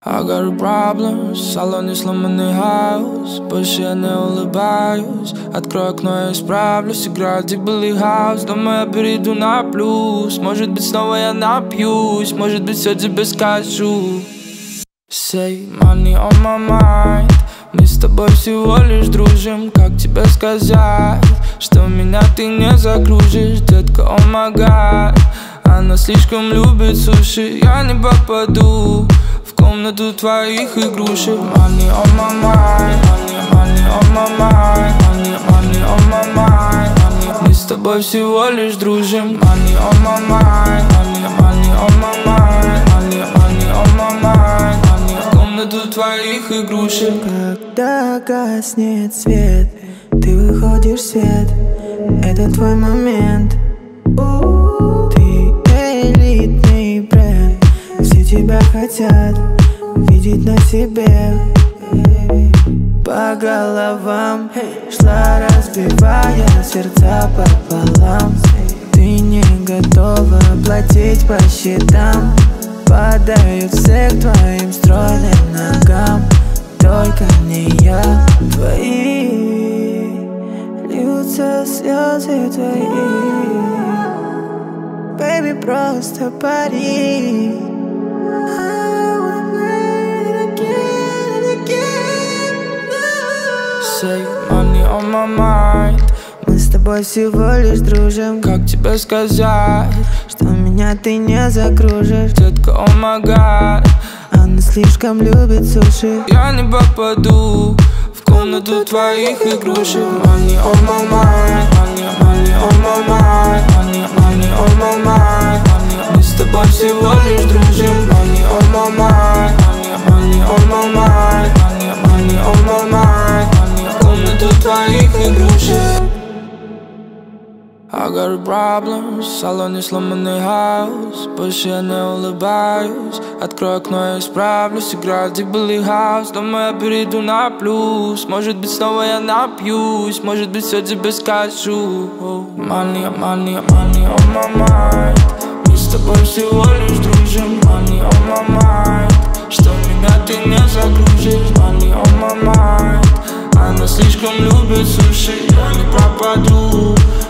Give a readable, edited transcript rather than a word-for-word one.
I got a problem, в салоне сломанный хаус. Больше я не улыбаюсь. Открой окно, я исправлюсь. Играет дебилый хаус. Думаю, я перейду на плюс. Может быть, снова я напьюсь. Может быть, все тебе скажу. Say money on my mind. Мы с тобой всего лишь дружим. Как тебе сказать, что меня ты не загружишь? Детка, oh my god. Она слишком любит суши. Я не попаду в комнату твоих игрушек. Money on my mind. Money on my mind. Money on my mind. Мы с тобой всего лишь дружим. Money on my mind. Money on my mind. Money on my mind. В комнату твоих игрушек. Когда гаснет свет, ты выходишь в свет. Это твой момент. Ты элитный бренд. Все тебя хотят видеть на себе. По головам шла, разбивая сердца пополам. Ты не готова платить по счетам. Падают все к твоим стройным ногам. Только не я. Твои льются слезы твои. Baby, просто пари. Say money on my mind. Мы с тобой всего лишь дружим. Как тебе сказать, что меня ты не закружишь? детка, oh my god. Она слишком любит суши. Я не попаду в комнату твоих игрушек. Money on my mind. Money on my mind. Money on my mind. Мы с тобой всего лишь дружим. Money on my mind. Money on my mind. Money on my mind. В комнату твоих игрушек. I got a problem, в салоне сломанный хаус. Больше я не улыбаюсь. Открой окно, я исправлюсь. Играет дебилый хаус. Думаю, я перейду на плюс. Может быть, снова я напьюсь. Может быть, все тебе скажу. Money on my mind. Мы с тобой всего лишь дружим. Money on my mind. Что меня ты не загружишь? Money on my mind. Она слишком любит суши. Я не пропаду